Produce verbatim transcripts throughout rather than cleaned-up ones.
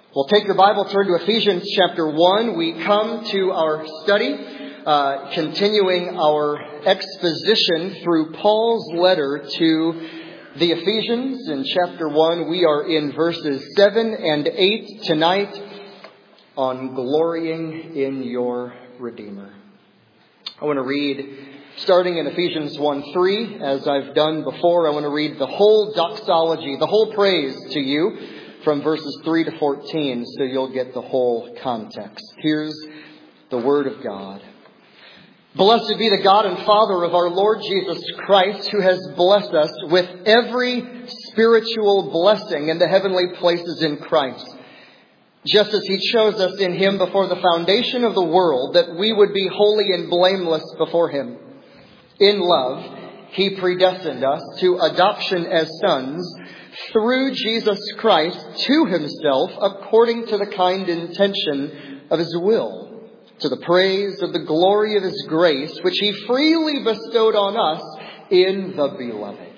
Well, take your Bible, turn to Ephesians chapter one. We come to our study, uh, continuing our exposition through Paul's letter to the Ephesians. In chapter one, we are in verses seven and eight tonight on glorying in your Redeemer. I want to read, starting in Ephesians one three, as I've done before, I want to read the whole doxology, the whole praise to you, from verses three to fourteen, so you'll get the whole context. Here's the Word of God. Blessed be the God and Father of our Lord Jesus Christ, who has blessed us with every spiritual blessing in the heavenly places in Christ, just as He chose us in Him before the foundation of the world, that we would be holy and blameless before Him. In love, He predestined us to adoption as sons through Jesus Christ to Himself, according to the kind intention of His will, to the praise of the glory of His grace, which He freely bestowed on us in the Beloved.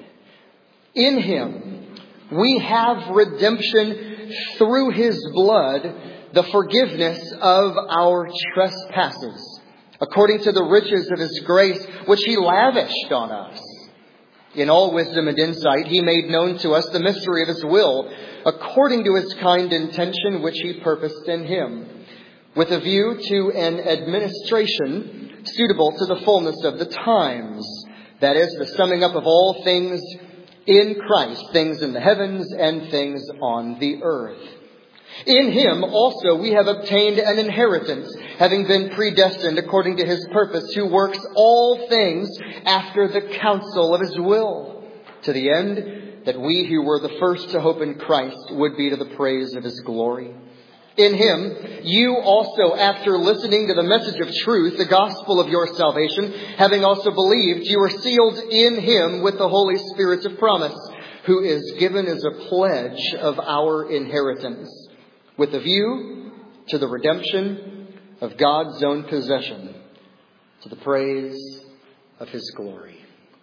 In Him we have redemption through His blood, the forgiveness of our trespasses, according to the riches of His grace, which He lavished on us. In all wisdom and insight, He made known to us the mystery of His will, according to His kind intention, which He purposed in Him, with a view to an administration suitable to the fullness of the times, that is, the summing up of all things in Christ, things in the heavens and things on the earth. In Him also we have obtained an inheritance, having been predestined according to His purpose, who works all things after the counsel of His will, to the end that we who were the first to hope in Christ would be to the praise of His glory. In Him you also, after listening to the message of truth, the gospel of your salvation, having also believed, you are sealed in Him with the Holy Spirit of promise, who is given as a pledge of our inheritance, with a view to the redemption of God's own possession, to the praise of His glory.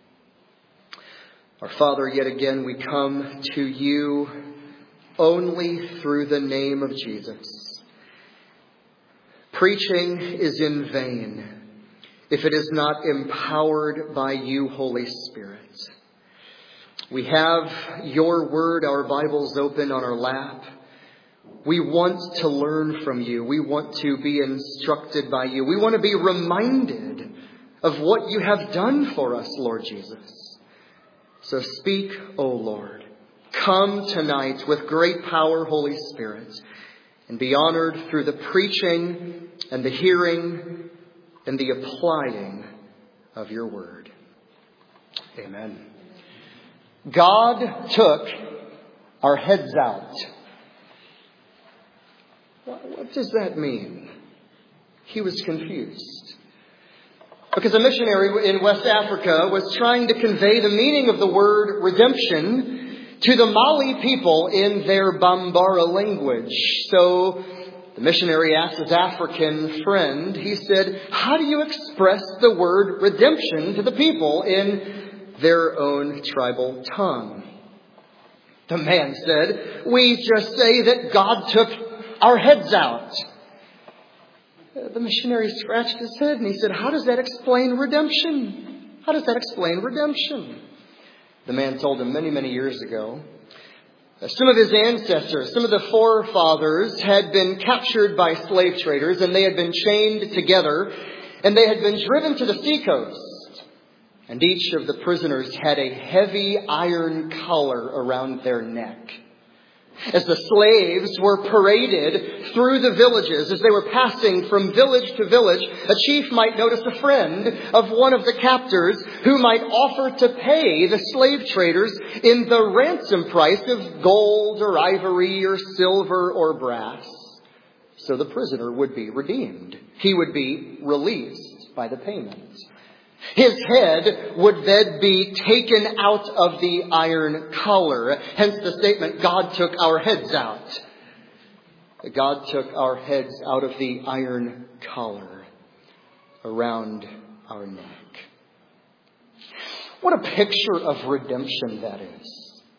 Our Father, yet again we come to you only through the name of Jesus. Preaching is in vain if it is not empowered by you, Holy Spirit. We have your word, our Bibles open on our lap. We want to learn from you. We want to be instructed by you. We want to be reminded of what you have done for us, Lord Jesus. So speak, O Lord. Come tonight with great power, Holy Spirit, and be honored through the preaching and the hearing and the applying of your word. Amen. God took our heads out. What does that mean? He was confused. Because a missionary in West Africa was trying to convey the meaning of the word redemption to the Mali people in their Bambara language. So the missionary asked his African friend, he said, how do you express the word redemption to the people in their own tribal tongue? The man said, we just say that God took our heads out. The missionary scratched his head and he said, how does that explain redemption? How does that explain redemption? The man told him many, many years ago, some of his ancestors, some of the forefathers had been captured by slave traders, and they had been chained together, and they had been driven to the seacoast. And each of the prisoners had a heavy iron collar around their neck. As the slaves were paraded through the villages, as they were passing from village to village, a chief might notice a friend of one of the captors who might offer to pay the slave traders in the ransom price of gold or ivory or silver or brass. So the prisoner would be redeemed. He would be released by the payment. His head would then be taken out of the iron collar. Hence the statement, God took our heads out. God took our heads out of the iron collar around our neck. What a picture of redemption that is.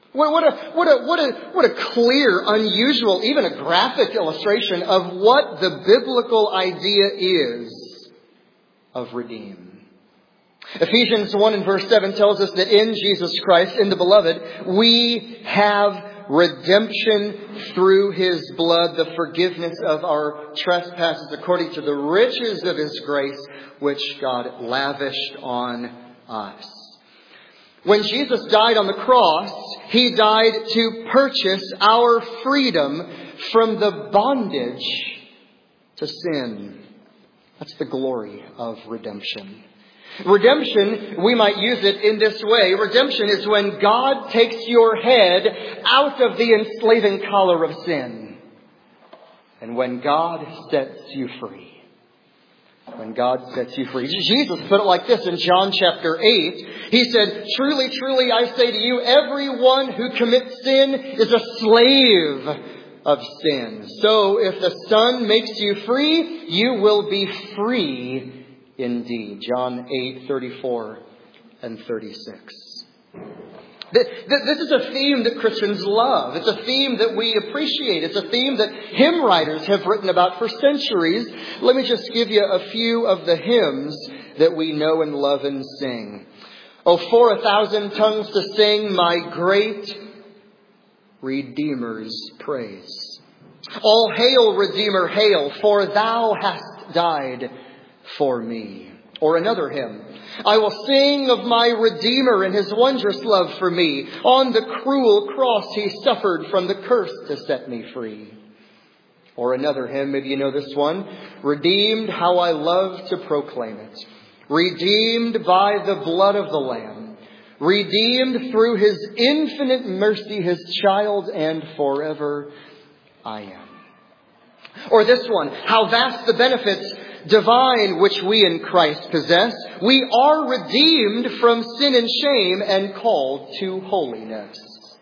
What, what, a, what, a, what, a, what a clear, unusual, even a graphic illustration of what the biblical idea is of redeem. Ephesians one and verse seven tells us that in Jesus Christ, in the Beloved, we have redemption through His blood, the forgiveness of our trespasses according to the riches of His grace, which God lavished on us. When Jesus died on the cross, He died to purchase our freedom from the bondage to sin. That's the glory of redemption. Redemption, we might use it in this way. Redemption is when God takes your head out of the enslaving collar of sin. And when God sets you free. When God sets you free. Jesus put it like this in John chapter eight. He said, "Truly, truly, I say to you, everyone who commits sin is a slave of sin. So if the Son makes you free, you will be free indeed." John eight, thirty-four and thirty-six. This is a theme that Christians love. It's a theme that we appreciate. It's a theme that hymn writers have written about for centuries. Let me just give you a few of the hymns that we know and love and sing. "Oh, for a thousand tongues to sing my great Redeemer's praise. All hail, Redeemer, hail, for thou hast died for me." Or another hymn. "I will sing of my Redeemer and His wondrous love for me. On the cruel cross He suffered from the curse to set me free." Or another hymn, maybe you know this one. "Redeemed, how I love to proclaim it. Redeemed by the blood of the Lamb. Redeemed through His infinite mercy, His child, and forever I am." Or this one, "How vast the benefits divine which we in Christ possess. We are redeemed from sin and shame and called to holiness."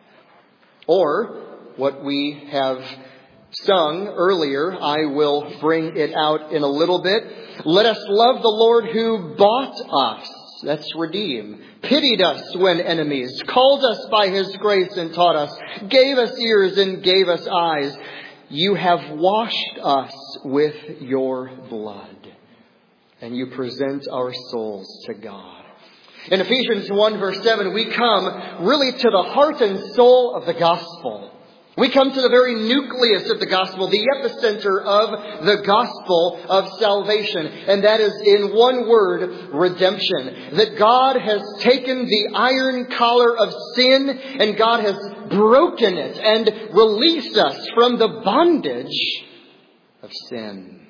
Or what we have sung earlier, I will bring it out in a little bit. "Let us love the Lord who bought us." That's redeem. "Pitied us when enemies. Called us by His grace and taught us. Gave us ears and gave us eyes. You have washed us with your blood, and you present our souls to God." In Ephesians one verse seven, we come really to the heart and soul of the gospel. We come to the very nucleus of the gospel, the epicenter of the gospel of salvation. And that is in one word, redemption. That God has taken the iron collar of sin and God has broken it and released us from the bondage of sin.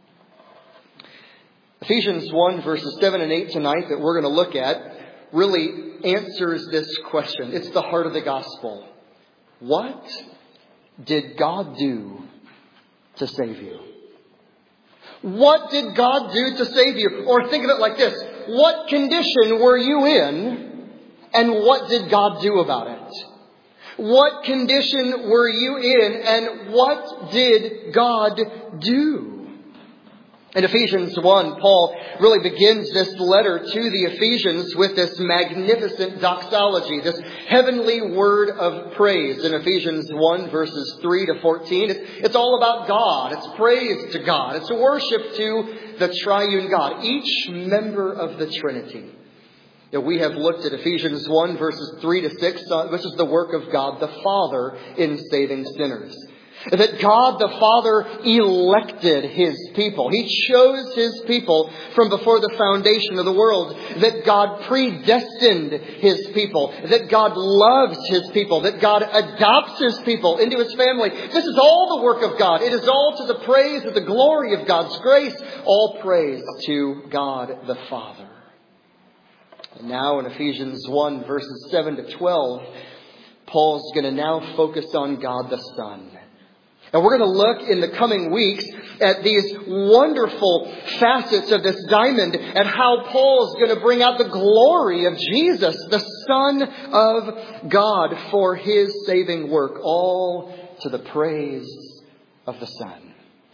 Ephesians one verses seven and eight tonight that we're going to look at really answers this question. It's the heart of the gospel. What did God do to save you? What did God do to save you? Or think of it like this. What condition were you in and what did God do about it? What condition were you in and what did God do? In Ephesians one, Paul really begins this letter to the Ephesians with this magnificent doxology, this heavenly word of praise. In Ephesians one, verses three to fourteen, it's, it's all about God. It's praise to God. It's worship to the triune God, each member of the Trinity. You know, we have looked at Ephesians one, verses three to six, uh, which is the work of God the Father in saving sinners. That God the Father elected His people. He chose His people from before the foundation of the world. That God predestined His people. That God loves His people. That God adopts His people into His family. This is all the work of God. It is all to the praise of the glory of God's grace. All praise to God the Father. And now in Ephesians one, verses seven to twelve, Paul's going to now focus on God the Son. And we're going to look in the coming weeks at these wonderful facets of this diamond and how Paul's going to bring out the glory of Jesus, the Son of God, for His saving work, all to the praise of the Son.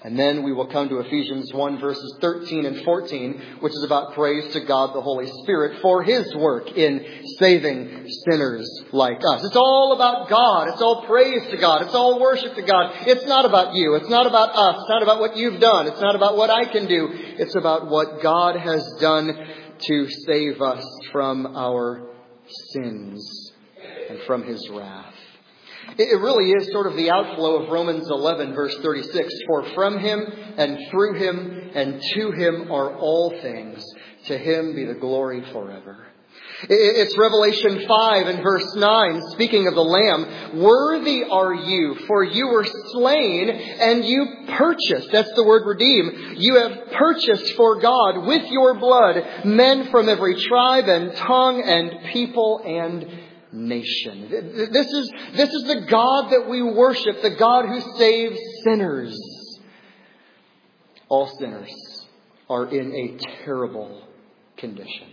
And then we will come to Ephesians one verses thirteen and fourteen, which is about praise to God the Holy Spirit for His work in saving sinners like us. It's all about God. It's all praise to God. It's all worship to God. It's not about you. It's not about us. It's not about what you've done. It's not about what I can do. It's about what God has done to save us from our sins and from His wrath. It really is sort of the outflow of Romans eleven, verse thirty-six. For from Him and through Him and to Him are all things. To Him be the glory forever. It's Revelation five and verse nine, speaking of the Lamb. Worthy are you, for you were slain and you purchased. That's the word redeem. You have purchased for God with your blood men from every tribe and tongue and people and nation. This is, this is the God that we worship, the God who saves sinners. All sinners are in a terrible condition.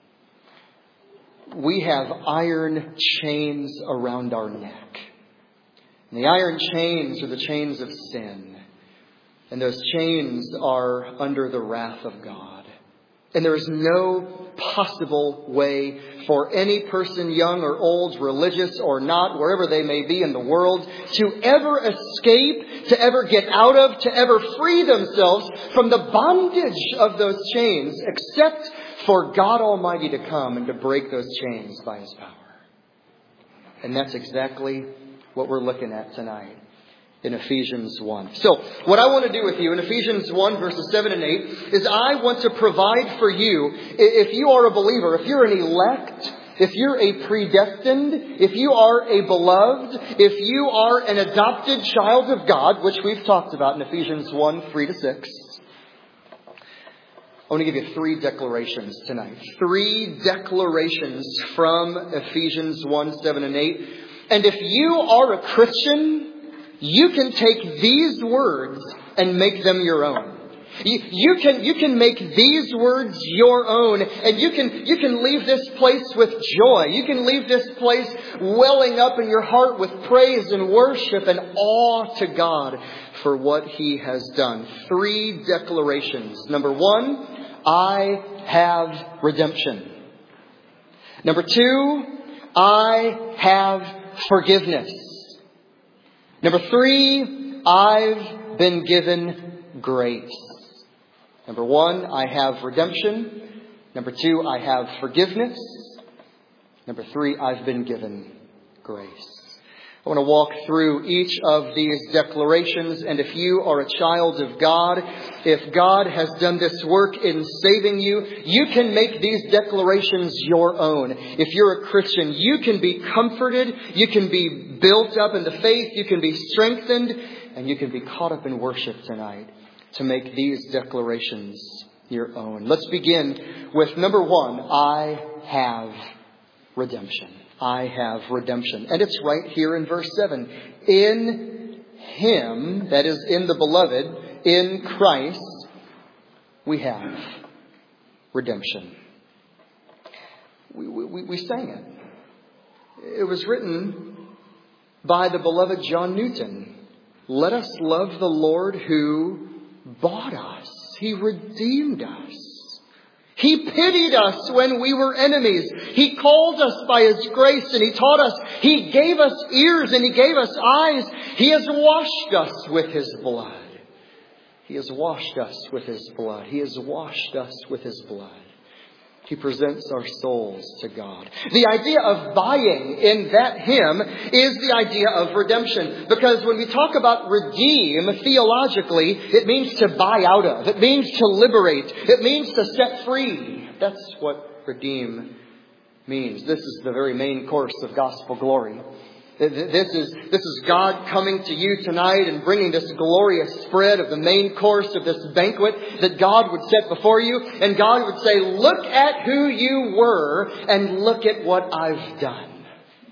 We have iron chains around our neck. And the iron chains are the chains of sin. And those chains are under the wrath of God. And there is no possible way for any person, young or old, religious or not, wherever they may be in the world, to ever escape, to ever get out of, to ever free themselves from the bondage of those chains, except for God Almighty to come and to break those chains by His power. And that's exactly what we're looking at tonight in Ephesians one. So, what I want to do with you in Ephesians one, verses seven and eight, is I want to provide for you, if you are a believer, if you're an elect, if you're a predestined, if you are a beloved, if you are an adopted child of God, which we've talked about in Ephesians one, three to six, I want to give you three declarations tonight. Three declarations from Ephesians one, seven and eight. And if you are a Christian, you can take these words and make them your own. You, you can you can make these words your own, and you can you can leave this place with joy. You can leave this place welling up in your heart with praise and worship and awe to God for what He has done. Three declarations. Number one, I have redemption. Number two, I have forgiveness. Number three, I've been given grace. Number one, I have redemption. Number two, I have forgiveness. Number three, I've been given grace. I want to walk through each of these declarations, and if you are a child of God, if God has done this work in saving you, you can make these declarations your own. If you're a Christian, you can be comforted, you can be built up in the faith, you can be strengthened, and you can be caught up in worship tonight to make these declarations your own. Let's begin with number one, I have redemption. I have redemption. And it's right here in verse seven. In Him, that is in the beloved, in Christ, we have redemption. We, we, we sang it. It was written by the beloved John Newton. Let us love the Lord who bought us. He redeemed us. He pitied us when we were enemies. He called us by His grace and He taught us. He gave us ears and He gave us eyes. He has washed us with His blood. He has washed us with His blood. He has washed us with His blood. He presents our souls to God. The idea of buying in that hymn is the idea of redemption. Because when we talk about redeem, theologically, it means to buy out of. It means to liberate. It means to set free. That's what redeem means. This is the very main course of gospel glory. This is, this is God coming to you tonight and bringing this glorious spread of the main course of this banquet that God would set before you. And God would say, look at who you were and look at what I've done.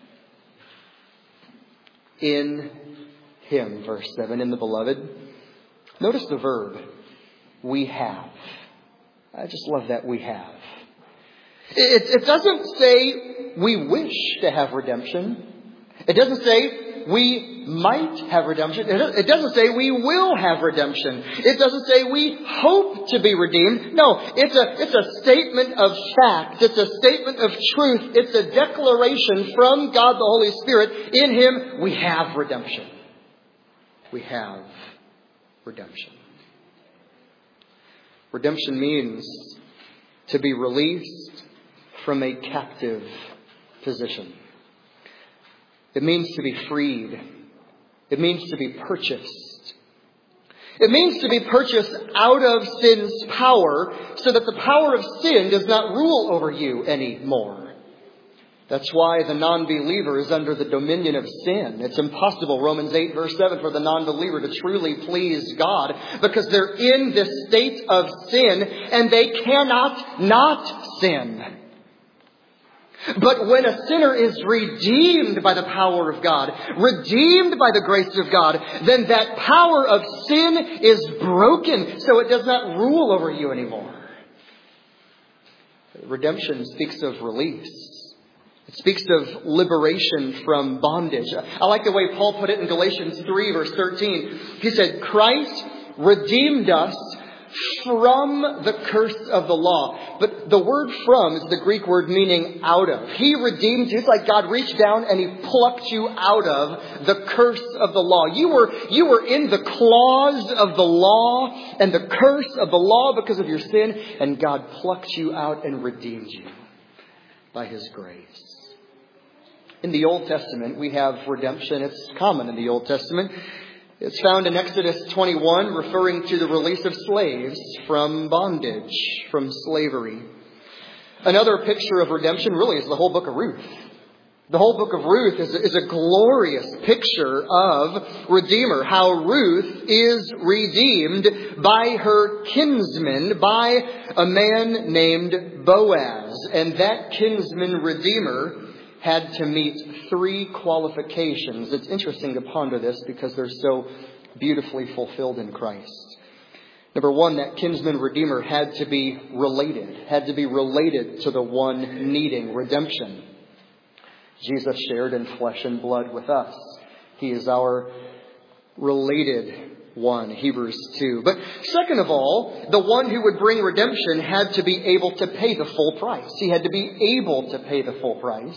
In Him, verse seven, in the beloved. Notice the verb, we have. I just love that, we have. It, it doesn't say we wish to have redemption. It doesn't say we might have redemption. It doesn't say we will have redemption. It doesn't say we hope to be redeemed. No, it's a, it's a statement of fact. It's a statement of truth. It's a declaration from God the Holy Spirit. In Him, we have redemption. We have redemption. Redemption means to be released from a captive position. It means to be freed. It means to be purchased. It means to be purchased out of sin's power so that the power of sin does not rule over you anymore. That's why the non-believer is under the dominion of sin. It's impossible, Romans eight verse seven, for the non-believer to truly please God because they're in this state of sin and they cannot not sin. But when a sinner is redeemed by the power of God, redeemed by the grace of God, then that power of sin is broken so it does not rule over you anymore. Redemption speaks of release. It speaks of liberation from bondage. I like the way Paul put it in Galatians three verse thirteen. He said, Christ redeemed us from the curse of the law. But the word from is the Greek word meaning out of. He redeemed you. It's like God reached down and He plucked you out of the curse of the law. You were, you were in the claws of the law and the curse of the law because of your sin. And God plucked you out and redeemed you by His grace. In the Old Testament, we have redemption. It's common in the Old Testament. It's found in Exodus twenty-one, referring to the release of slaves from bondage, from slavery. Another picture of redemption really is the whole book of Ruth. The whole book of Ruth is a, is a glorious picture of Redeemer, how Ruth is redeemed by her kinsman, by a man named Boaz. And that kinsman Redeemer had to meet three qualifications. It's interesting to ponder this because they're so beautifully fulfilled in Christ. Number one, that kinsman redeemer had to be related, had to be related to the one needing redemption. Jesus shared in flesh and blood with us. He is our related one, Hebrews two. But second of all, the one who would bring redemption had to be able to pay the full price. He had to be able to pay the full price.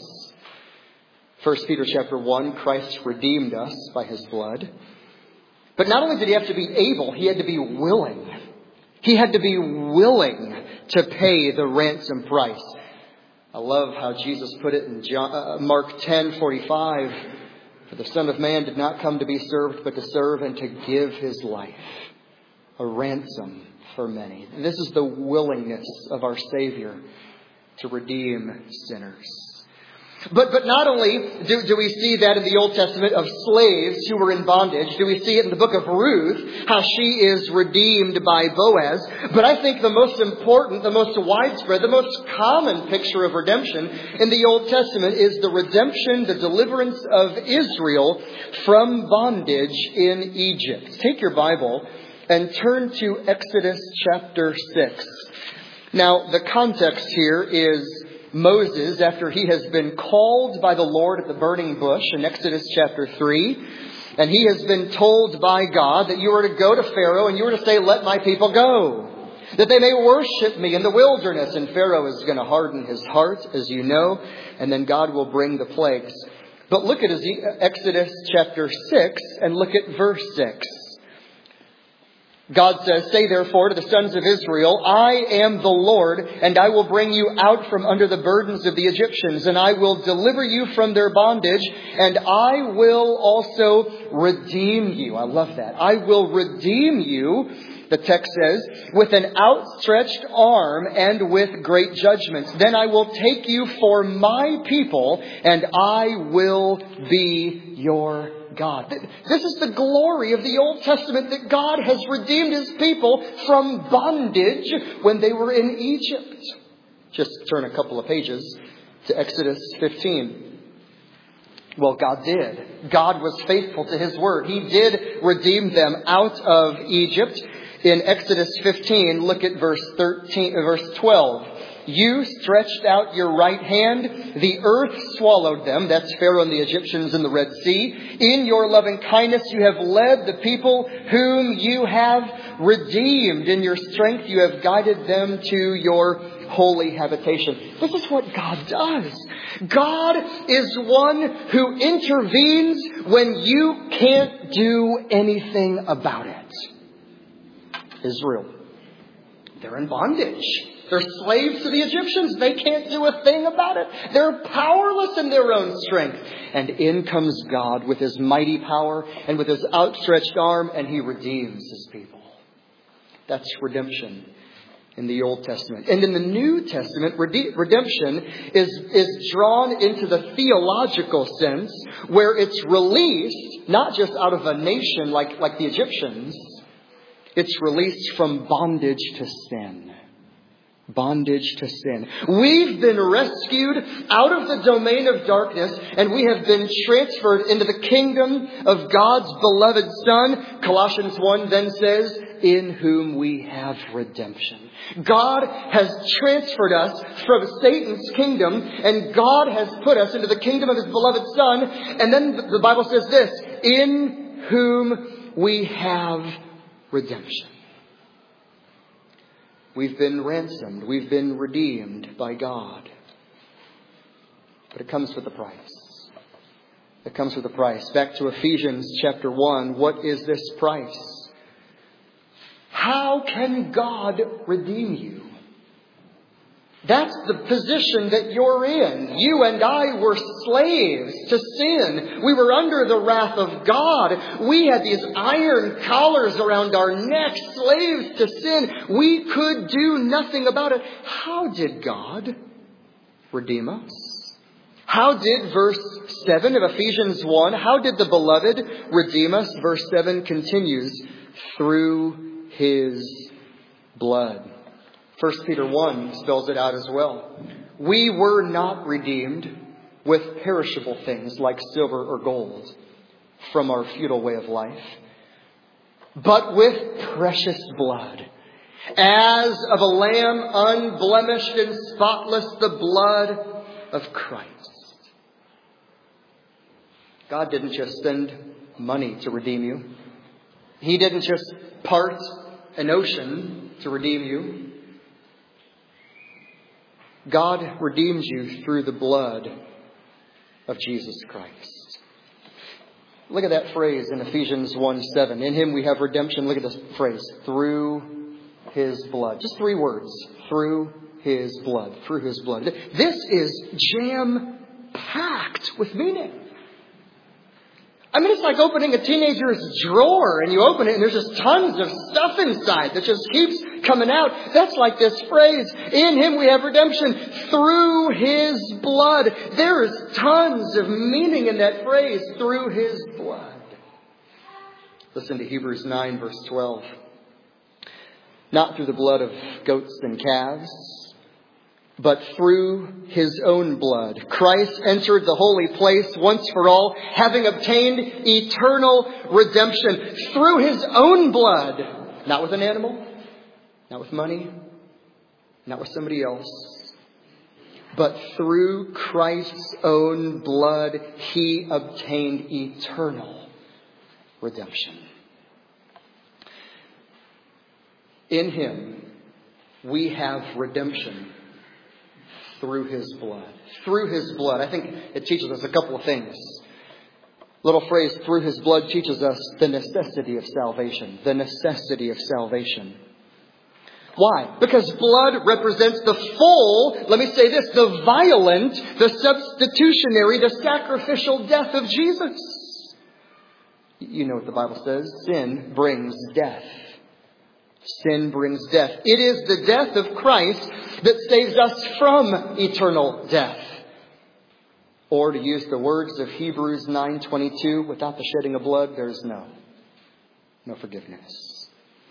First Peter chapter one, Christ redeemed us by His blood. But not only did He have to be able, He had to be willing. He had to be willing to pay the ransom price. I love how Jesus put it in John, uh, Mark ten forty-five. For the Son of Man did not come to be served, but to serve and to give His life. A ransom for many. This is the willingness of our Savior to redeem sinners. But but not only do, do we see that in the Old Testament of slaves who were in bondage, do we see it in the book of Ruth, how she is redeemed by Boaz. But I think the most important, the most widespread, the most common picture of redemption in the Old Testament is the redemption, the deliverance of Israel from bondage in Egypt. Take your Bible and turn to Exodus chapter six. Now, the context here is Moses, after he has been called by the Lord at the burning bush in Exodus chapter three, and he has been told by God that you are to go to Pharaoh and you are to say, let my people go, that they may worship me in the wilderness. And Pharaoh is going to harden his heart, as you know, and then God will bring the plagues. But look at Exodus chapter six and look at verse six. God says, say therefore to the sons of Israel, I am the Lord, and I will bring you out from under the burdens of the Egyptians, and I will deliver you from their bondage, and I will also redeem you. I love that. I will redeem you, the text says, with an outstretched arm and with great judgments. Then I will take you for my people, and I will be your God. This is the glory of the Old Testament, that God has redeemed His people from bondage when they were in Egypt. Just turn a couple of pages to Exodus fifteen. Well, God did. God was faithful to His word. He did redeem them out of Egypt. In Exodus fifteen, look at verse thirteen, verse twelve. You stretched out your right hand. The earth swallowed them. That's Pharaoh and the Egyptians in the Red Sea. In your loving kindness, you have led the people whom you have redeemed. In your strength, you have guided them to your holy habitation. This is what God does. God is one who intervenes when you can't do anything about it. Israel, they're in bondage. They're slaves to the Egyptians. They can't do a thing about it. They're powerless in their own strength. And in comes God with His mighty power and with His outstretched arm, and He redeems His people. That's redemption in the Old Testament. And in the New Testament, redemption is, is drawn into the theological sense, where it's released, not just out of a nation like, like the Egyptians. It's released from bondage to sin. Bondage to sin. We've been rescued out of the domain of darkness, and we have been transferred into the kingdom of God's beloved Son. Colossians one then says, in whom we have redemption. God has transferred us from Satan's kingdom, and God has put us into the kingdom of His beloved Son. And then the Bible says this, in whom we have redemption. We've been ransomed. We've been redeemed by God. But it comes with a price. It comes with a price. Back to Ephesians chapter one. What is this price? How can God redeem you? That's the position that you're in. You and I were slaves to sin. We were under the wrath of God. We had these iron collars around our necks, slaves to sin. We could do nothing about it. How did God redeem us? How did verse seven of Ephesians one, how did the beloved redeem us? Verse seven continues, through His blood. First Peter one spells it out as well. We were not redeemed with perishable things like silver or gold from our futile way of life, but with precious blood, as of a lamb unblemished and spotless, the blood of Christ. God didn't just send money to redeem you. He didn't just part an ocean to redeem you. God redeems you through the blood of Jesus Christ. Look at that phrase in Ephesians one seven. In Him we have redemption. Look at this phrase. Through His blood. Just three words. Through His blood. Through His blood. This is jam-packed with meaning. I mean, it's like opening a teenager's drawer, and you open it and there's just tons of stuff inside that just keeps coming out. That's like this phrase, in Him we have redemption through His blood. There is tons of meaning in that phrase, through His blood. Listen to Hebrews nine verse twelve. Not through the blood of goats and calves, but through His own blood. Christ entered the holy place once for all, having obtained eternal redemption through His own blood. Not with an animal, not with money, not with somebody else, but through Christ's own blood, He obtained eternal redemption. In Him, we have redemption. Through His blood. Through His blood. I think it teaches us a couple of things. Little phrase, through His blood, teaches us the necessity of salvation. The necessity of salvation. Why? Because blood represents the full, let me say this, the violent, the substitutionary, the sacrificial death of Jesus. You know what the Bible says. Sin brings death. Sin brings death. It is the death of Christ that saves us from eternal death. Or to use the words of Hebrews nine twenty-two, without the shedding of blood, there's no, no forgiveness.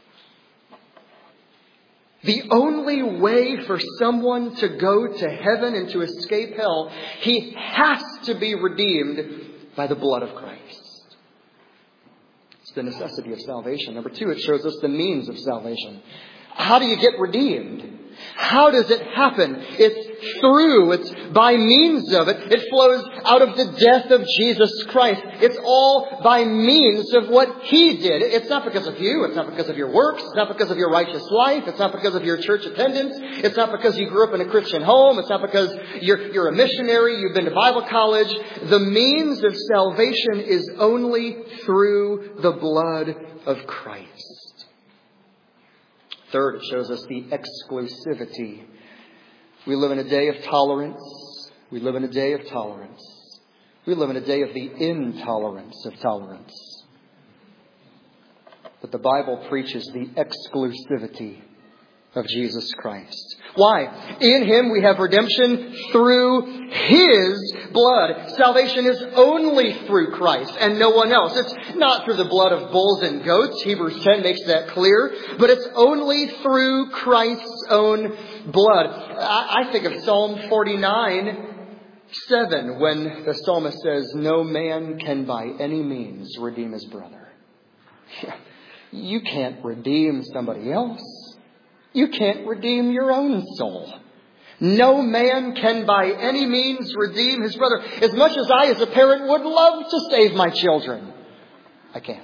The only way for someone to go to heaven and to escape hell, he has to be redeemed by the blood of Christ. The necessity of salvation. Number two, it shows us the means of salvation. How do you get redeemed? How does it happen? It's through, it's by means of it. It flows out of the death of Jesus Christ. It's all by means of what He did. It's not because of you. It's not because of your works. It's not because of your righteous life. It's not because of your church attendance. It's not because you grew up in a Christian home. It's not because you're, you're a missionary. You've been to Bible college. The means of salvation is only through the blood of Christ. Third, it shows us the exclusivity. We live in a day of tolerance. We live in a day of tolerance. We live in a day of the intolerance of tolerance. But the Bible preaches the exclusivity of Jesus Christ. Why? In Him we have redemption through His blood. Salvation is only through Christ and no one else. It's not through the blood of bulls and goats. Hebrews ten makes that clear. But it's only through Christ's own blood. I think of Psalm forty-nine, seven, when the psalmist says, "No man can by any means redeem his brother." You can't redeem somebody else. You can't redeem your own soul. No man can by any means redeem his brother. As much as I as a parent would love to save my children, I can't.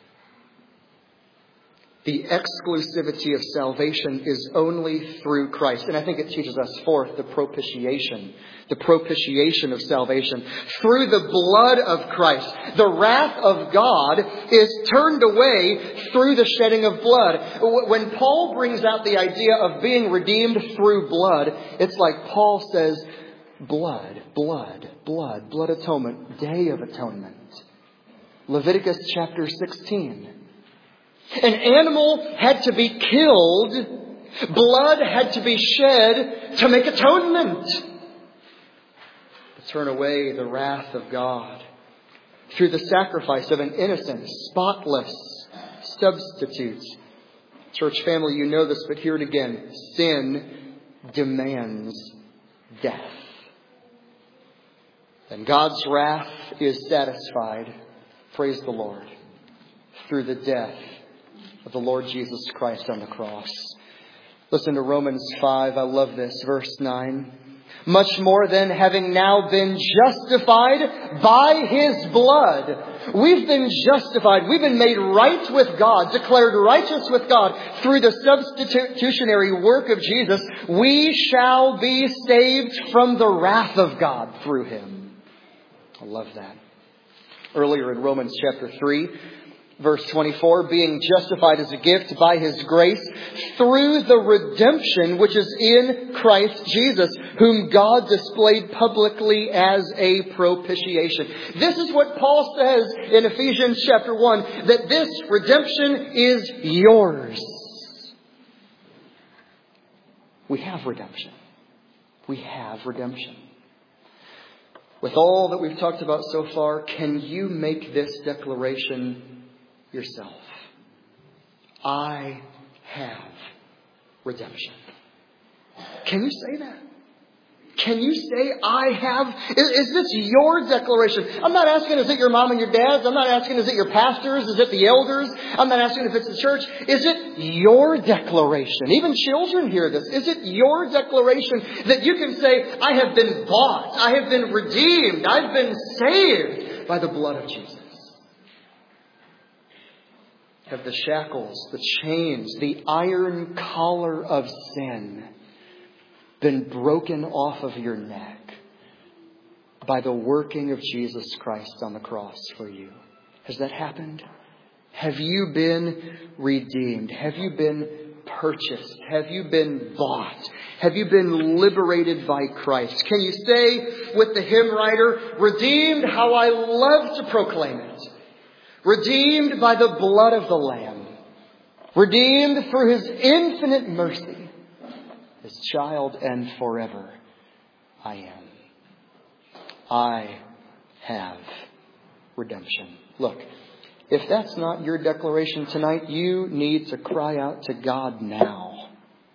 The exclusivity of salvation is only through Christ. And I think it teaches us, fourth, the propitiation. The propitiation of salvation. Through the blood of Christ. The wrath of God is turned away through the shedding of blood. When Paul brings out the idea of being redeemed through blood, it's like Paul says, blood, blood, blood, blood atonement, day of atonement. Leviticus chapter sixteen. An animal had to be killed. Blood had to be shed to make atonement. To turn away the wrath of God. Through the sacrifice of an innocent, spotless substitute. Church family, you know this, but hear it again. Sin demands death. And God's wrath is satisfied, praise the Lord, through the death of the Lord Jesus Christ on the cross. Listen to Romans five. I love this. Verse nine. Much more than having now been justified by His blood. We've been justified. We've been made right with God, declared righteous with God through the substitutionary work of Jesus. We shall be saved from the wrath of God through Him. I love that. Earlier in Romans chapter three, verse twenty-four, being justified as a gift by His grace through the redemption which is in Christ Jesus, whom God displayed publicly as a propitiation. This is what Paul says in Ephesians chapter one, that this redemption is yours. We have redemption. We have redemption. With all that we've talked about so far, can you make this declaration yourself? I have redemption. Can you say that? Can you say, I have? Is, is this your declaration? I'm not asking, is it your mom and your dad's? I'm not asking, is it your pastors? Is it the elders? I'm not asking if it's the church. Is it your declaration? Even children hear this. Is it your declaration that you can say, I have been bought. I have been redeemed. I've been saved by the blood of Jesus. Have the shackles, the chains, the iron collar of sin been broken off of your neck by the working of Jesus Christ on the cross for you? Has that happened? Have you been redeemed? Have you been purchased? Have you been bought? Have you been liberated by Christ? Can you say with the hymn writer, redeemed, how I love to proclaim it. Redeemed by the blood of the Lamb. Redeemed through His infinite mercy. His child, and forever I am. I have redemption. Look, if that's not your declaration tonight, you need to cry out to God now.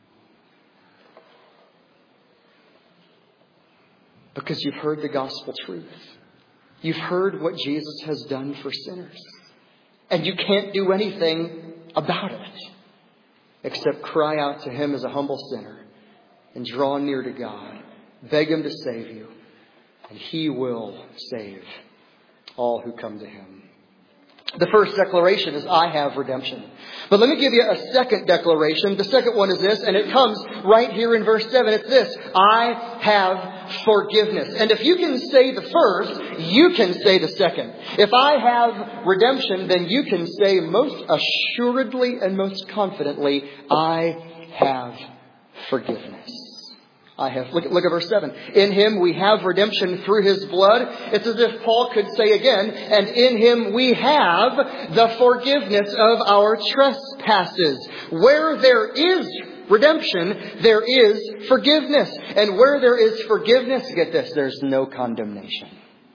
Because you've heard the gospel truth. You've heard what Jesus has done for sinners. And you can't do anything about it except cry out to Him as a humble sinner and draw near to God. Beg Him to save you, and He will save all who come to Him. The first declaration is, I have redemption. But let me give you a second declaration. The second one is this, and it comes right here in verse seven. It's this: I have forgiveness. And if you can say the first, you can say the second. If I have redemption, then you can say most assuredly and most confidently, I have forgiveness. I have, look, look at verse seven. In Him we have redemption through His blood. It's as if Paul could say again, and in Him we have the forgiveness of our trespasses. Where there is redemption, there is forgiveness. And where there is forgiveness, get this, there's no condemnation.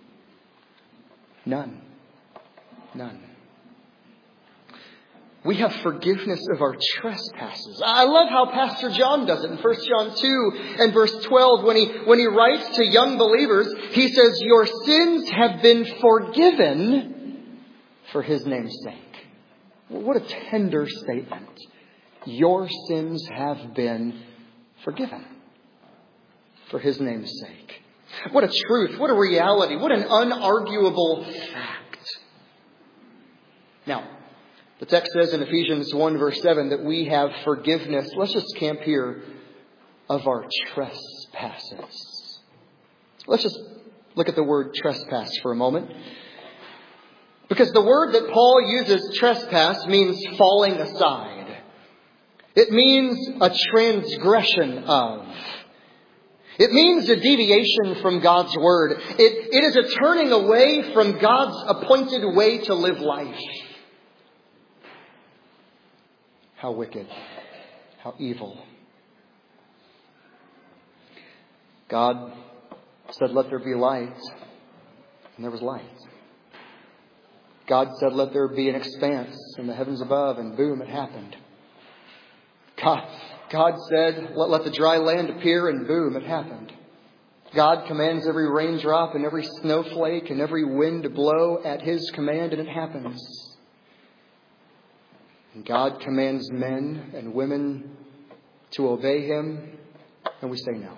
None. None. We have forgiveness of our trespasses. I love how Pastor John does it in First John two and verse twelve. When he, when he writes to young believers, he says, your sins have been forgiven for His name's sake. What a tender statement. Your sins have been forgiven for His name's sake. What a truth. What a reality. What an unarguable fact. Now, the text says in Ephesians one verse seven that we have forgiveness. Let's just camp here of our trespasses. Let's just look at the word trespass for a moment. Because the word that Paul uses, trespass, means falling aside. It means a transgression of. It means a deviation from God's word. It, it is a turning away from God's appointed way to live life. How wicked. How evil. God said, let there be light. And there was light. God said, let there be an expanse in the heavens above. And boom, it happened. God, God said, let, let the dry land appear. And boom, it happened. God commands every raindrop and every snowflake and every wind to blow at His command. And it happens. And God commands men and women to obey Him, and we say no.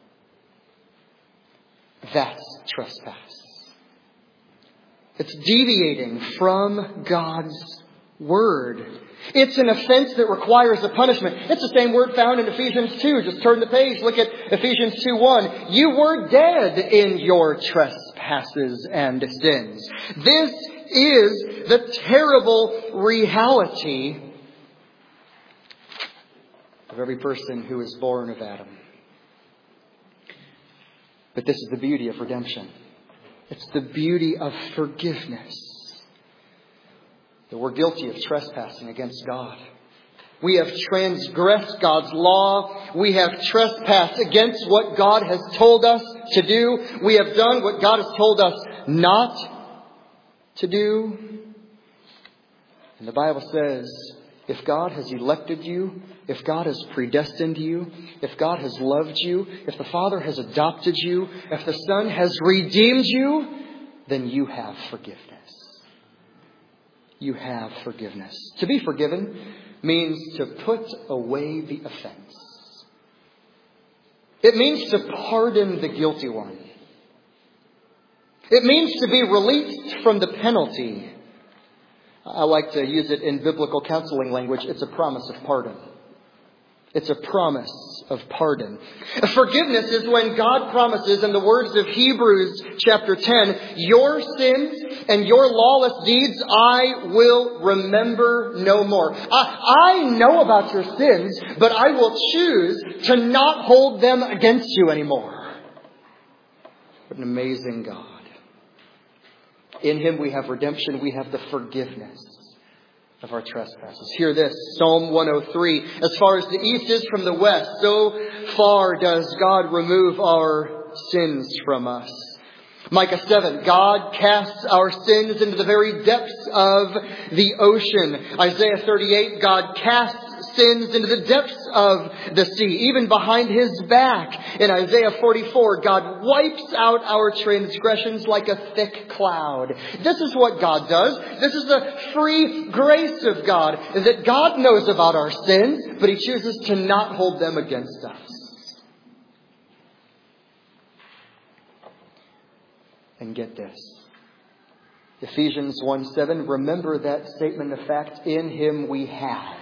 That's trespass. It's deviating from God's word. It's an offense that requires a punishment. It's the same word found in Ephesians two. Just turn the page. Look at Ephesians two one. You were dead in your trespasses and sins. This is the terrible reality of every person who is born of Adam. But this is the beauty of redemption. It's the beauty of forgiveness. That we're guilty of trespassing against God. We have transgressed God's law. We have trespassed against what God has told us to do. We have done what God has told us not to do. And the Bible says, if God has elected you, if God has predestined you, if God has loved you, if the Father has adopted you, if the Son has redeemed you, then you have forgiveness. You have forgiveness. To be forgiven means to put away the offense. It means to pardon the guilty one. It means to be released from the penalty. I like to use it in biblical counseling language. It's a promise of pardon. It's a promise of pardon. Forgiveness is when God promises, in the words of Hebrews chapter ten, your sins and your lawless deeds I will remember no more. I, I know about your sins, but I will choose to not hold them against you anymore. What an amazing God. In Him we have redemption. We have the forgiveness of our trespasses. Hear this, Psalm one oh three. As far as the east is from the west, so far does God remove our sins from us. Micah seven, God casts our sins into the very depths of the ocean. Isaiah thirty-eight, God casts sins into the depths of the sea, even behind His back. In Isaiah forty-four, God wipes out our transgressions like a thick cloud. This is what God does. This is the free grace of God, is that God knows about our sins, but He chooses to not hold them against us. And get this. Ephesians one seven, remember that statement of fact, in Him we have.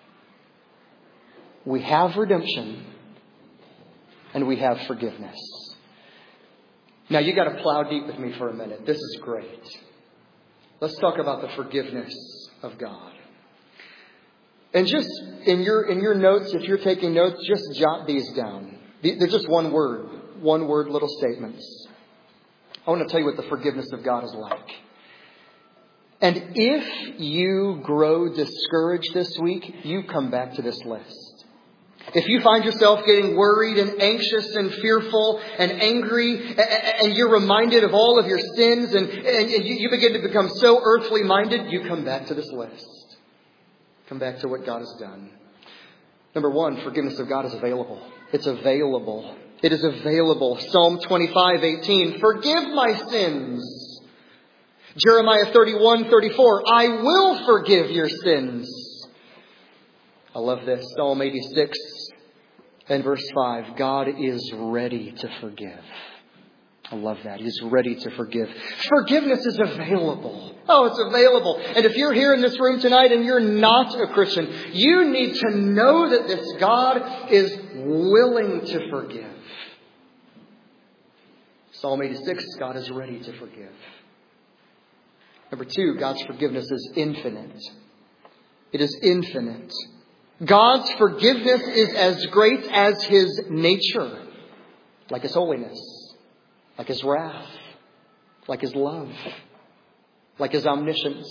We have redemption and we have forgiveness. Now you got to plow deep with me for a minute. This is great. Let's talk about the forgiveness of God. And just in your in your notes, if you're taking notes, just jot these down. They're just one word, one word little statements. I want to tell you what the forgiveness of God is like. And if you grow discouraged this week, you come back to this list. If you find yourself getting worried and anxious and fearful and angry, and you're reminded of all of your sins, and, and you begin to become so earthly minded, you come back to this list. Come back to what God has done. Number one, forgiveness of God is available. It's available. It is available. Psalm twenty-five eighteen, forgive my sins. Jeremiah thirty-one thirty-four, I will forgive your sins. I love this. Psalm eighty-six and verse five, God is ready to forgive. I love that. He's ready to forgive. Forgiveness is available. Oh, it's available. And if you're here in this room tonight and you're not a Christian, you need to know that this God is willing to forgive. Psalm eighty-six, God is ready to forgive. Number two, God's forgiveness is infinite. It is infinite. God's forgiveness is as great as His nature, like His holiness, like His wrath, like His love, like His omniscience.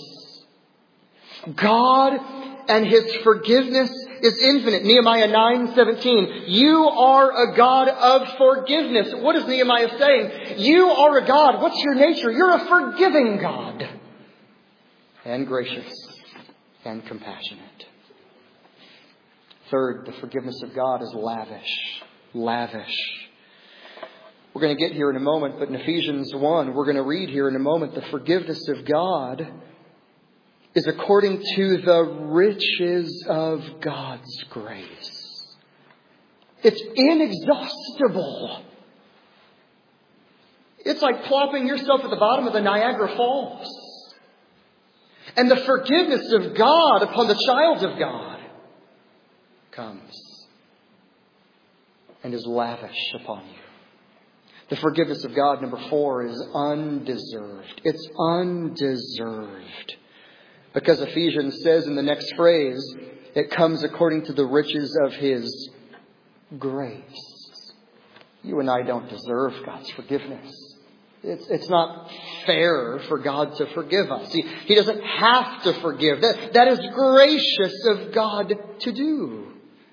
God and His forgiveness is infinite. Nehemiah nine seventeen. You are a God of forgiveness. What is Nehemiah saying? You are a God. What's your nature? You're a forgiving God. And gracious and compassionate. Third, the forgiveness of God is lavish. Lavish. We're going to get here in a moment, but in Ephesians one, we're going to read here in a moment, the forgiveness of God is according to the riches of God's grace. It's inexhaustible. It's like plopping yourself at the bottom of the Niagara Falls. And the forgiveness of God upon the child of God comes and is lavish upon you. The forgiveness of God, number four, is undeserved. It's undeserved. Because Ephesians says in the next phrase, it comes according to the riches of His grace. You and I don't deserve God's forgiveness. It's, it's not fair for God to forgive us. He, he doesn't have to forgive. That, that is gracious of God to do.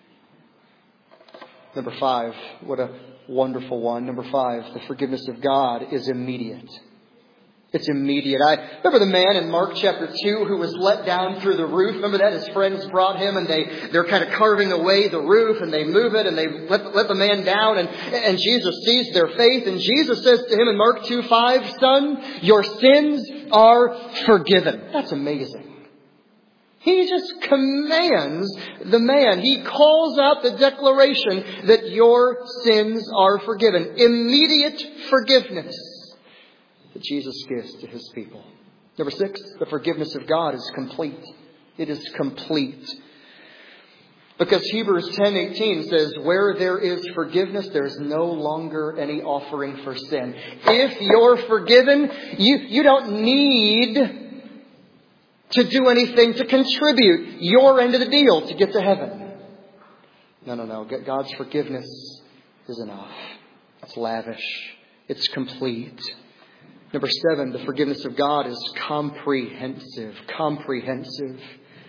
Number five, what a wonderful one. Number five, the forgiveness of God is immediate. It's immediate. I remember the man in Mark chapter two who was let down through the roof. Remember that? His friends brought him and they, they're kind of carving away the roof and they move it and they let, let the man down and, and Jesus sees their faith and Jesus says to him in Mark two five, son, your sins are forgiven. That's amazing. He just commands the man. He calls out the declaration that your sins are forgiven. Immediate forgiveness that Jesus gives to His people. Number six, the forgiveness of God is complete. It is complete. Because Hebrews ten eighteen says, where there is forgiveness, there is no longer any offering for sin. If you're forgiven, you, you don't need to do anything to contribute your end of the deal to get to heaven. No, no, no. God's forgiveness is enough. It's lavish. It's complete. Number seven, the forgiveness of God is comprehensive. Comprehensive.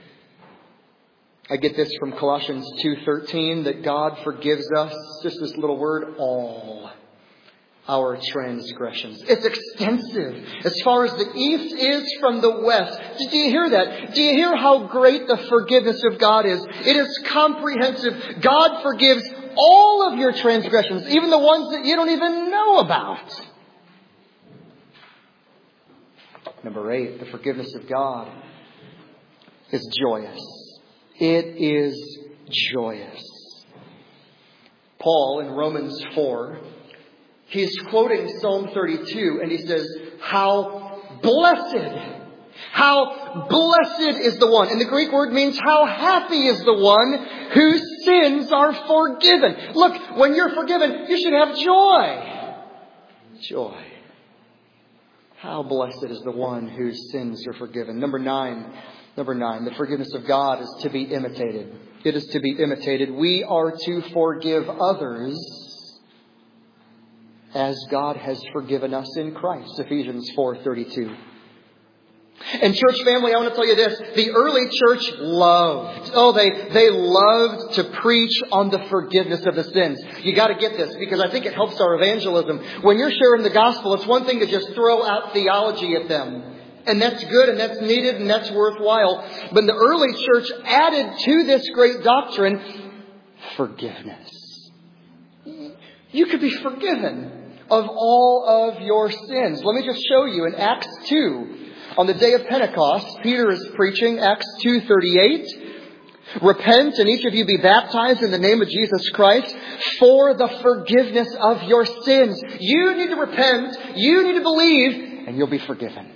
I get this from Colossians two thirteen, that God forgives us, just this little word, all our transgressions. It's extensive. As far as the east is from the west. Do you hear that? Do you hear how great the forgiveness of God is? It is comprehensive. God forgives all of your transgressions, even the ones that you don't even know about. Number eight, the forgiveness of God is joyous. It is joyous. Paul in Romans four He's quoting Psalm thirty-two, and he says, how blessed, how blessed is the one. And the Greek word means how happy is the one whose sins are forgiven. Look, when you're forgiven, you should have joy. Joy. How blessed is the one whose sins are forgiven. Number nine, number nine, the forgiveness of God is to be imitated. It is to be imitated. We are to forgive others as God has forgiven us in Christ. Ephesians four thirty-two. And church family, I want to tell you this. The early church loved, oh, they, they loved to preach on the forgiveness of the sins. You got to get this, because I think it helps our evangelism. When you're sharing the gospel, it's one thing to just throw out theology at them. And that's good, and that's needed, and that's worthwhile. But the early church added to this great doctrine forgiveness. You could be forgiven of all of your sins. Let me just show you in Acts two. On the day of Pentecost, Peter is preaching, Acts two thirty-eight. Repent and each of you be baptized in the name of Jesus Christ for the forgiveness of your sins. You need to repent, you need to believe, and you'll be forgiven.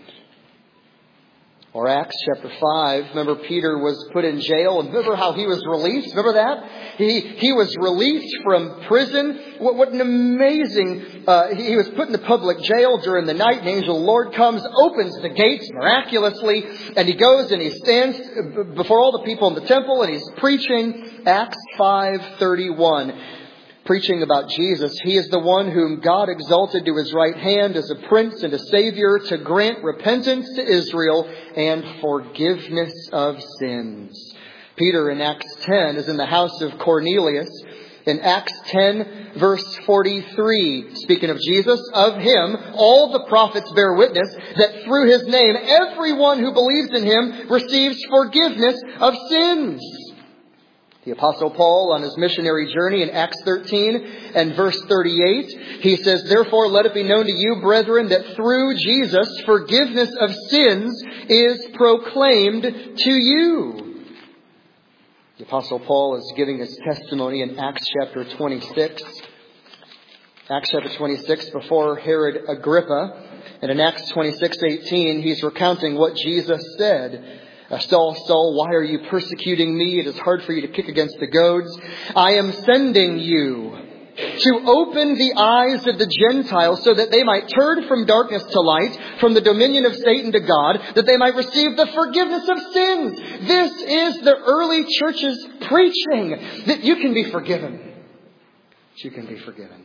Or Acts chapter five. Remember, Peter was put in jail. And remember how he was released? Remember that? He he was released from prison. What, what an amazing... Uh, he was put in the public jail during the night. An angel of the Lord comes, opens the gates miraculously. And he goes and he stands before all the people in the temple. And he's preaching Acts five thirty-one. Preaching about Jesus. He is the one whom God exalted to his right hand as a prince and a savior to grant repentance to Israel and forgiveness of sins. Peter in Acts ten is in the house of Cornelius. In Acts ten verse forty-three, speaking of Jesus, of him all the prophets bear witness that through his name everyone who believes in him receives forgiveness of sins. The Apostle Paul on his missionary journey in Acts thirteen and verse thirty-eight, he says, therefore let it be known to you, brethren, that through Jesus forgiveness of sins is proclaimed to you. The Apostle Paul is giving his testimony in Acts chapter twenty-six. Acts chapter twenty-six before Herod Agrippa. And in Acts twenty-six eighteen, he's recounting what Jesus said. Saul, Saul, why are you persecuting me? It is hard for you to kick against the goads. I am sending you to open the eyes of the Gentiles so that they might turn from darkness to light, from the dominion of Satan to God, that they might receive the forgiveness of sins. This is the early church's preaching, that you can be forgiven. That you can be forgiven.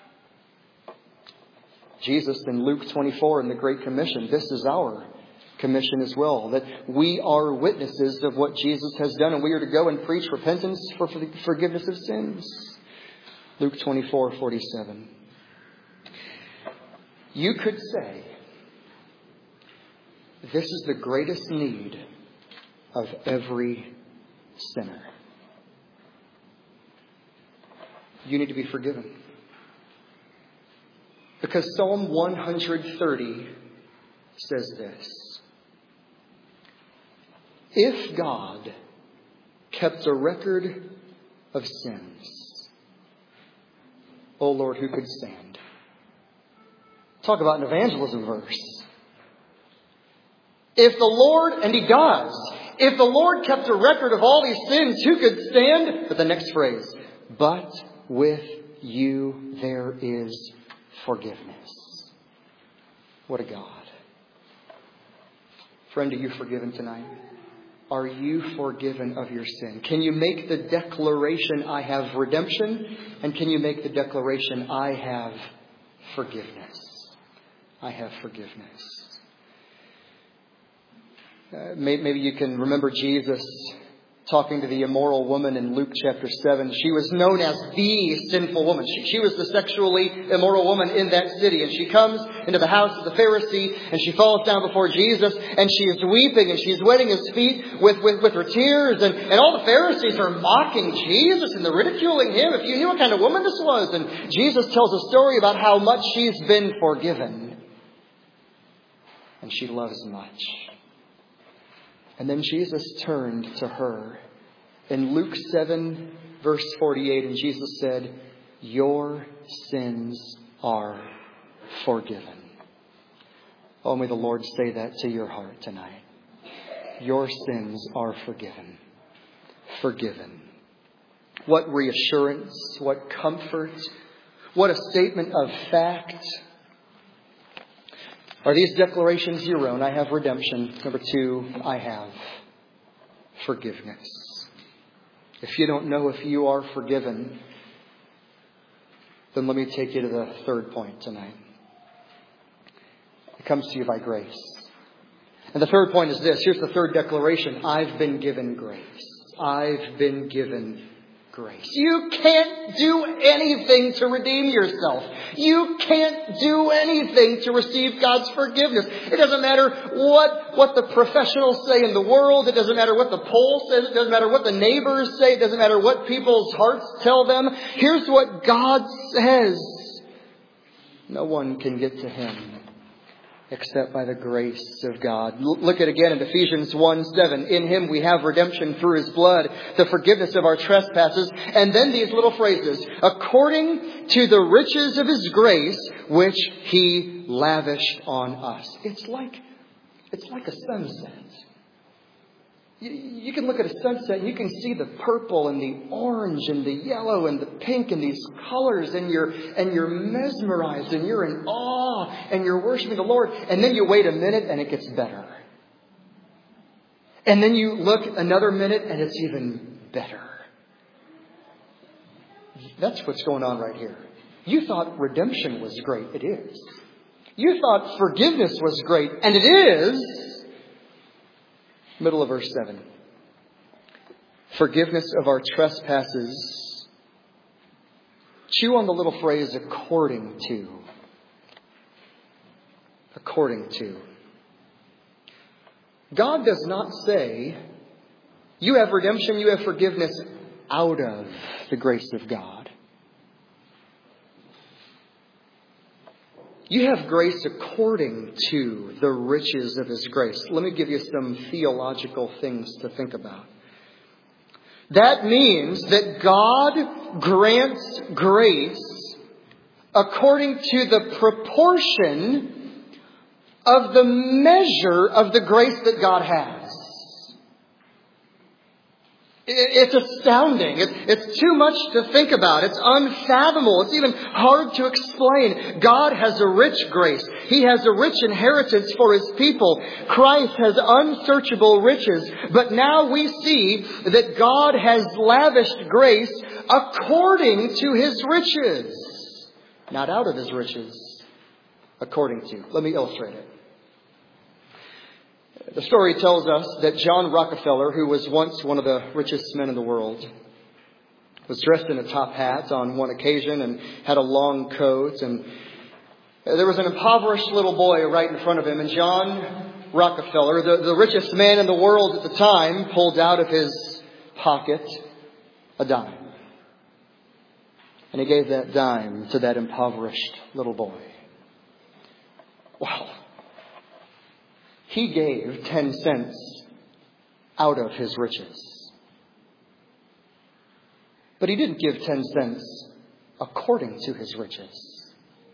Jesus in Luke twenty-four in the Great Commission, this is our commission as well, that we are witnesses of what Jesus has done, and we are to go and preach repentance for forgiveness of sins. Luke twenty-four forty-seven. You could say this is the greatest need of every sinner. You need to be forgiven. Because Psalm one thirty says this. If God kept a record of sins, oh Lord, who could stand? Talk about an evangelism verse. If the Lord, and He does, if the Lord kept a record of all these sins, who could stand? But the next phrase, but with you there is forgiveness. What a God. Friend, are you forgiven tonight? Are you forgiven of your sin? Can you make the declaration, I have redemption? And can you make the declaration, I have forgiveness? I have forgiveness. Uh, maybe you can remember Jesus talking to the immoral woman in Luke chapter seven. She was known as the sinful woman. She, she was the sexually immoral woman in that city. And she comes into the house of the Pharisee and she falls down before Jesus and she is weeping and she's wetting his feet with, with, with her tears. And, and all the Pharisees are mocking Jesus and they're ridiculing him. If you knew what kind of woman this was. And Jesus tells a story about how much she's been forgiven. And she loves much. And then Jesus turned to her in Luke seven, verse forty-eight, and Jesus said, your sins are forgiven. Oh, may the Lord say that to your heart tonight. Your sins are forgiven. Forgiven. What reassurance, what comfort, what a statement of fact. Are these declarations your own? I have redemption. Number two, I have forgiveness. If you don't know if you are forgiven, then let me take you to the third point tonight. It comes to you by grace. And the third point is this. Here's the third declaration. I've been given grace. I've been given grace. You can't do anything to redeem yourself. You can't do anything to receive God's forgiveness. It doesn't matter what, what the professionals say in the world. It doesn't matter what the poll says. It doesn't matter what the neighbors say. It doesn't matter what people's hearts tell them. Here's what God says. No one can get to Him except by the grace of God. Look at again in Ephesians one seven. In Him we have redemption through His blood, the forgiveness of our trespasses. And then these little phrases. According to the riches of His grace, which He lavished on us. It's like, it's like a sunset. You, you can look at a sunset and you can see the purple and the orange and the yellow and the pink and these colors, and you're and you're mesmerized and you're in awe and you're worshiping the Lord. And then you wait a minute and it gets better. And then you look another minute and it's even better. That's what's going on right here. You thought redemption was great. It is. You thought forgiveness was great. And it is. Middle of verse seven. Forgiveness of our trespasses. Chew on the little phrase, according to. According to. God does not say, you have redemption, you have forgiveness out of the grace of God. You have grace according to the riches of His grace. Let me give you some theological things to think about. That means that God grants grace according to the proportion of the measure of the grace that God has. It's astounding. It's too much to think about. It's unfathomable. It's even hard to explain. God has a rich grace. He has a rich inheritance for His people. Christ has unsearchable riches. But now we see that God has lavished grace according to His riches. Not out of His riches. According to. Let me illustrate it. The story tells us that John Rockefeller, who was once one of the richest men in the world, was dressed in a top hat on one occasion and had a long coat. And there was an impoverished little boy right in front of him. And John Rockefeller, the, the richest man in the world at the time, pulled out of his pocket a dime. And he gave that dime to that impoverished little boy. Wow. He gave ten cents out of his riches. But he didn't give ten cents according to his riches.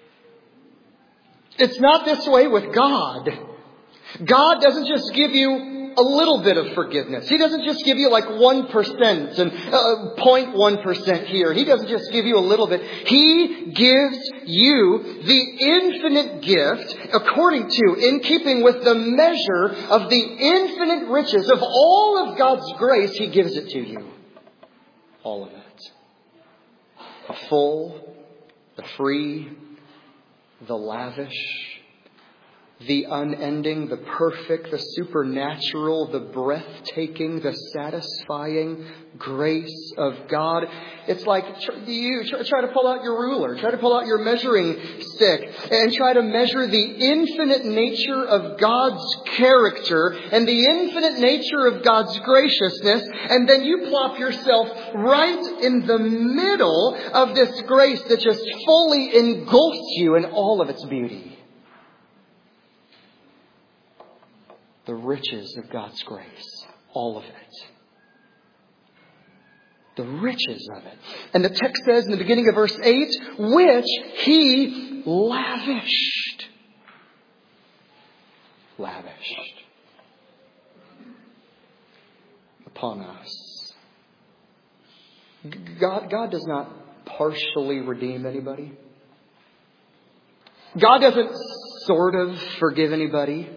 It's not this way with God. God doesn't just give you a little bit of forgiveness. He doesn't just give you like one percent and uh, zero point one percent here. He doesn't just give you a little bit. He gives you the infinite gift according to, in keeping with the measure of the infinite riches of all of God's grace. He gives it to you. All of it. The full, the free, the lavish, the unending, the perfect, the supernatural, the breathtaking, the satisfying grace of God. It's like you try to pull out your ruler, try to pull out your measuring stick and try to measure the infinite nature of God's character and the infinite nature of God's graciousness. And then you plop yourself right in the middle of this grace that just fully engulfs you in all of its beauty. The riches of God's grace. All of it. The riches of it. And the text says in the beginning of verse eight, which He lavished. Lavished. Upon us. God, God does not partially redeem anybody. God doesn't sort of forgive anybody.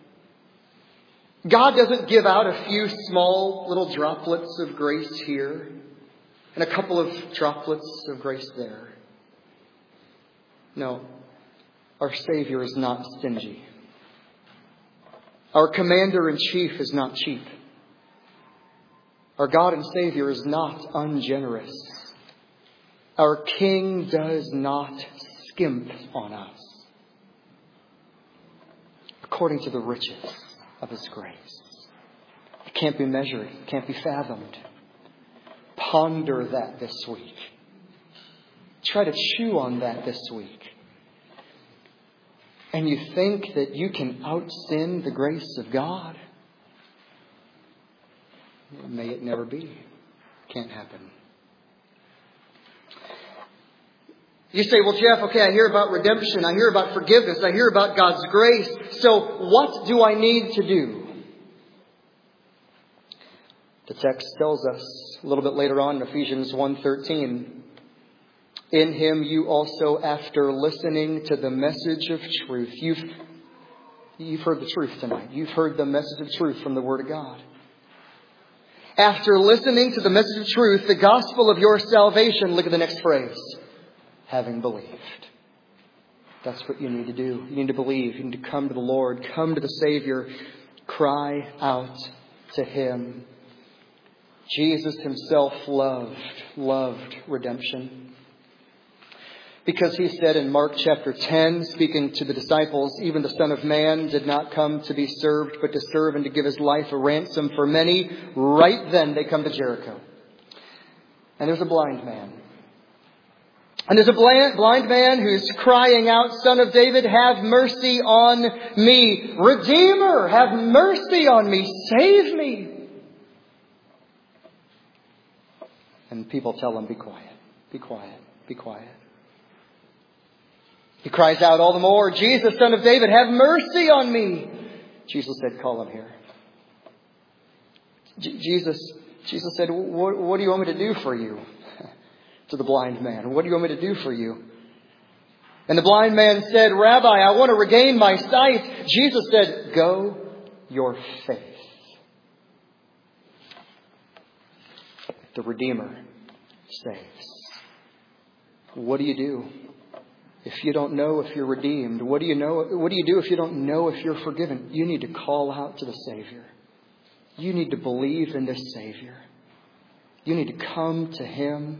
God doesn't give out a few small little droplets of grace here and a couple of droplets of grace there. No, our Savior is not stingy. Our Commander-in-Chief is not cheap. Our God and Savior is not ungenerous. Our King does not skimp on us. According to the riches of His grace. It can't be measured. It can't be fathomed. Ponder that this week. Try to chew on that this week. And you think that you can out-sin the grace of God? May it never be. Can't happen. You say, well, Jeff, okay, I hear about redemption. I hear about forgiveness. I hear about God's grace. So what do I need to do? The text tells us a little bit later on in Ephesians one thirteen. In Him you also, after listening to the message of truth. You've, you've heard the truth tonight. You've heard the message of truth from the Word of God. After listening to the message of truth, the gospel of your salvation, look at the next phrase. Having believed. That's what you need to do. You need to believe. You need to come to the Lord. Come to the Savior. Cry out to Him. Jesus Himself loved, loved redemption. Because He said in Mark chapter ten, speaking to the disciples, even the Son of Man did not come to be served, but to serve and to give His life a ransom for many. Right then they come to Jericho. And there's a blind man. And there's a blind man who's crying out, Son of David, have mercy on me. Redeemer, have mercy on me. Save me. And people tell him, be quiet, be quiet, be quiet. He cries out all the more, Jesus, Son of David, have mercy on me. Jesus said, call him here. J- Jesus, Jesus said, what, what do you want me to do for you? To the blind man. What do you want me to do for you? And the blind man said, Rabbi, I want to regain my sight. Jesus said, go, your faith. The Redeemer saves. What do you do if you don't know if you're redeemed? What do you know? What do you do if you don't know if you're forgiven? You need to call out to the Savior. You need to believe in this Savior. You need to come to Him.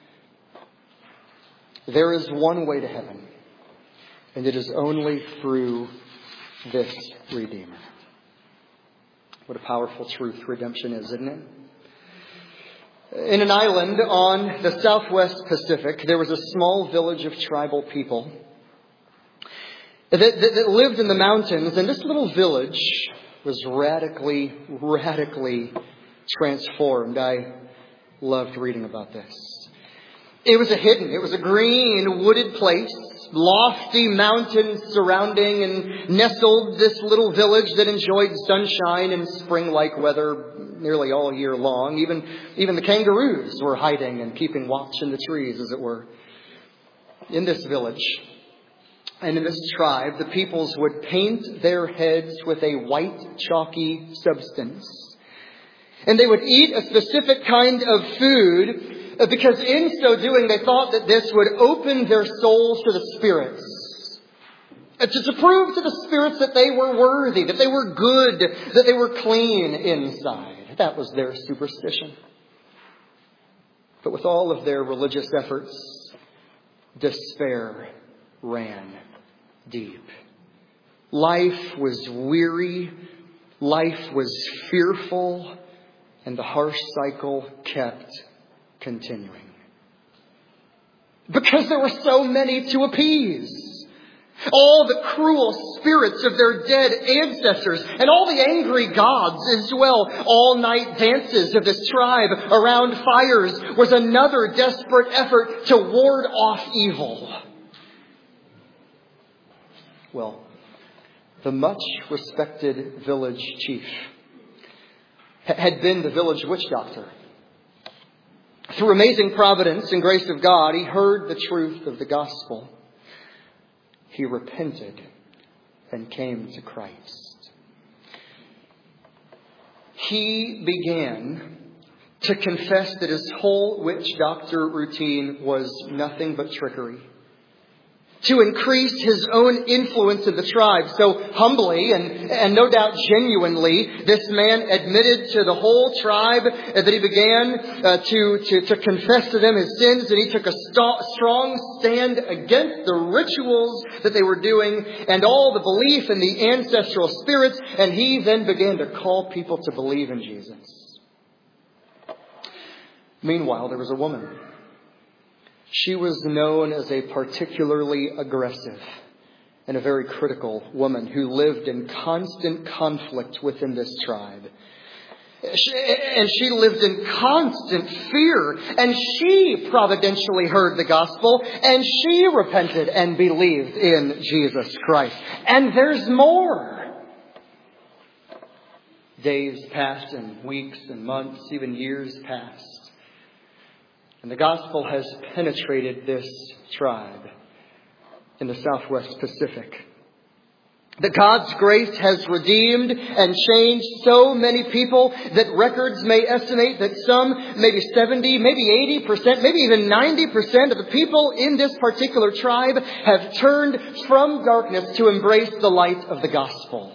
There is one way to heaven, and it is only through this Redeemer. What a powerful truth redemption is, isn't it? In an island on the Southwest Pacific, there was a small village of tribal people that, that, that lived in the mountains, and this little village was radically, radically transformed. I loved reading about this. It was a hidden, it was a green, wooded place, lofty mountains surrounding and nestled this little village that enjoyed sunshine and spring-like weather nearly all year long. Even, even the kangaroos were hiding and keeping watch in the trees, as it were. In this village and in this tribe, the peoples would paint their heads with a white chalky substance. And they would eat a specific kind of food because in so doing, they thought that this would open their souls to the spirits. To, to prove to the spirits that they were worthy, that they were good, that they were clean inside. That was their superstition. But with all of their religious efforts, despair ran deep. Life was weary. Life was fearful. And the harsh cycle kept continuing. Because there were so many to appease. All the cruel spirits of their dead ancestors and all the angry gods as well. All-night dances of this tribe around fires was another desperate effort to ward off evil. Well, the much respected village chief had been the village witch doctor. Through amazing providence and grace of God, he heard the truth of the gospel. He repented and came to Christ. He began to confess that his whole witch doctor routine was nothing but trickery, to increase his own influence in the tribe. So humbly and, and no doubt genuinely, this man admitted to the whole tribe that he began uh, to, to, to confess to them his sins, and he took a st- strong stand against the rituals that they were doing and all the belief in the ancestral spirits, and he then began to call people to believe in Jesus. Meanwhile, there was a woman. She was known as a particularly aggressive and a very critical woman who lived in constant conflict within this tribe. And she lived in constant fear. And she providentially heard the gospel. And she repented and believed in Jesus Christ. And there's more. Days passed and weeks and months, even years passed. And the gospel has penetrated this tribe in the Southwest Pacific. That God's grace has redeemed and changed so many people that records may estimate that some, maybe seventy, maybe eighty percent, maybe even ninety percent of the people in this particular tribe have turned from darkness to embrace the light of the gospel.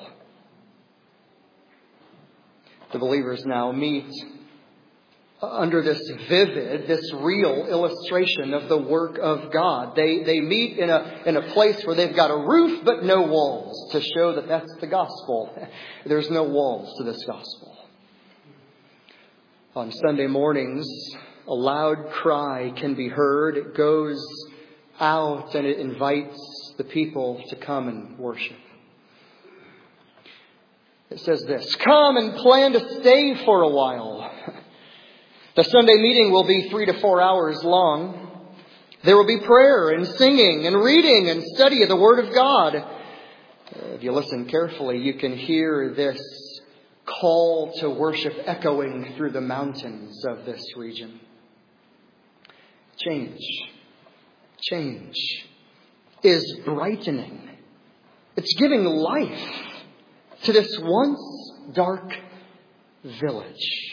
The believers now meet under this vivid, this real illustration of the work of God. They they meet in a in a place where they've got a roof but no walls to show that that's the gospel. There's no walls to this gospel. On Sunday mornings, a loud cry can be heard. It goes out and it invites the people to come and worship. It says this: "Come and plan to stay for a while." The Sunday meeting will be three to four hours long. There will be prayer and singing and reading and study of the Word of God. If you listen carefully, you can hear this call to worship echoing through the mountains of this region. Change, change is brightening. It's giving life to this once dark village.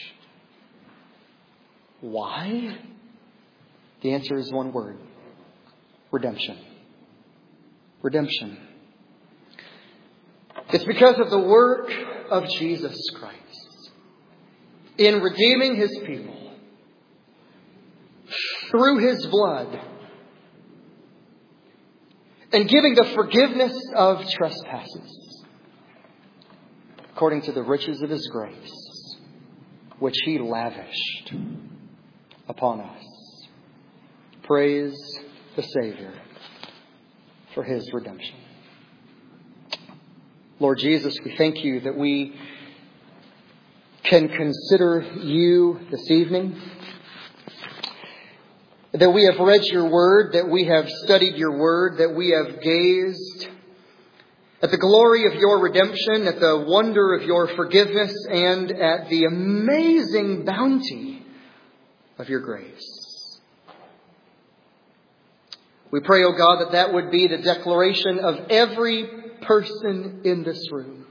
Why? The answer is one word: redemption. Redemption. It's because of the work of Jesus Christ in redeeming His people through His blood and giving the forgiveness of trespasses according to the riches of His grace, which He lavished upon us. Praise the Savior for His redemption. Lord Jesus, we thank You that we can consider You this evening, that we have read Your Word, that we have studied Your Word, that we have gazed at the glory of Your redemption, at the wonder of Your forgiveness, and at the amazing bounty of Your grace. We pray, O God, that that would be the declaration of every person in this room.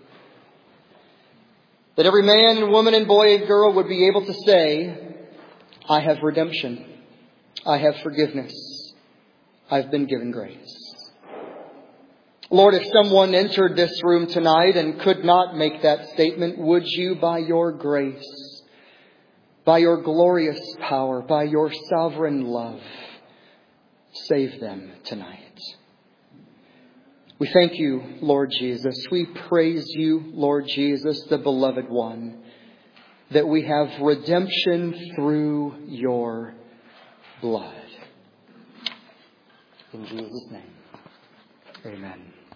That every man, woman, and boy and girl would be able to say, I have redemption. I have forgiveness. I've been given grace. Lord, if someone entered this room tonight and could not make that statement, would You, by Your grace, by Your glorious power, by Your sovereign love, save them tonight. We thank You, Lord Jesus. We praise You, Lord Jesus, the beloved one, that we have redemption through Your blood. In Jesus' name. Amen.